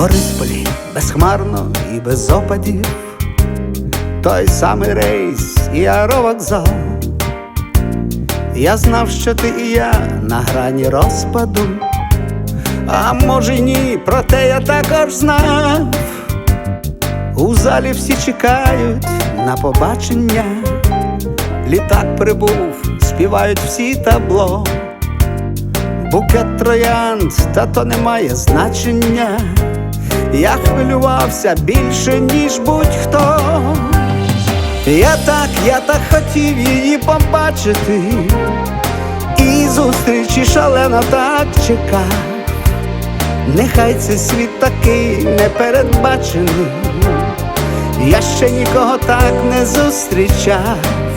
Борисполі безхмарно і без опадів, той самий рейс і аеровокзал. Я знав, що ти і я на грані розпаду, а може й ні, проте я також знав. У залі всі чекають на побачення, літак прибув, співають всі табло. Букет троянд, та то не має значення. Я хвилювався більше, ніж будь-хто. Я так хотів її побачити, і зустрічі шалено так чекав. Нехай цей світ такий непередбачений, я ще нікого так не зустрічав.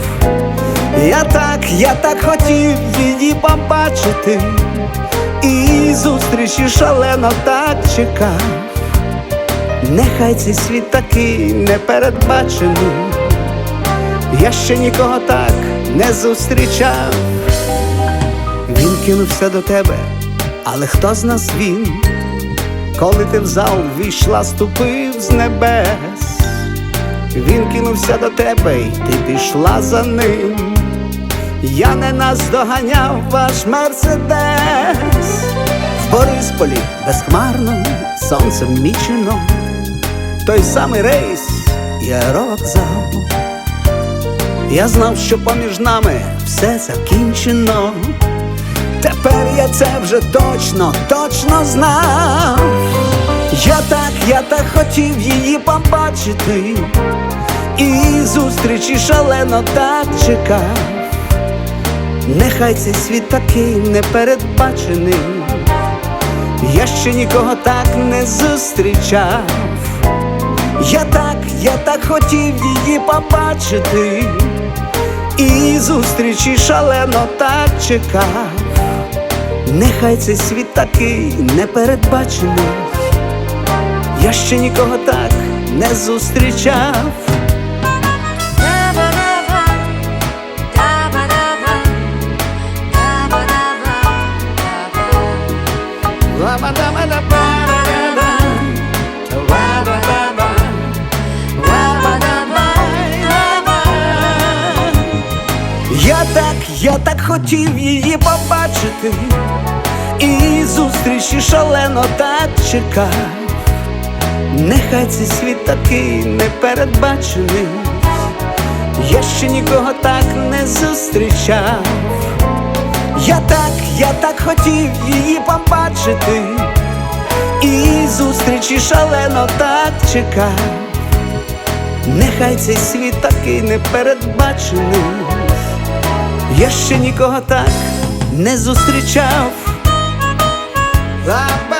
Я так хотів її побачити, і зустрічі шалено так чекав. Нехай цей світ такий непередбачений, я ще нікого так не зустрічав. Він кинувся до тебе, але хто з нас він? Коли ти в зал війшла, ступив з небес. Він кинувся до тебе, і ти пішла за ним. Я не наздоганяв ваш Мерседес. В Борисполі безхмарно, сонцем мічено, той самий рейс і аеровокзал. Я знав, що поміж нами все закінчено. Тепер я це вже точно знав. Я так хотів її побачити, і зустрічі шалено так чекав. Нехай цей світ такий непередбачений, я ще нікого так не зустрічав. Я так хотів її побачити, і зустрічі шалено так чекав. Нехай цей світ такий непередбачений, я ще нікого так не зустрічав. Я так хотів її побачити, і зустрічі шалено так чекав. Нехай цей світ такий непередбачений, я ще нікого так не зустрічав. Я так хотів її побачити, і зустрічі шалено так чекав. Нехай цей світ такий непередбачений, я ще нікого так не зустрічав.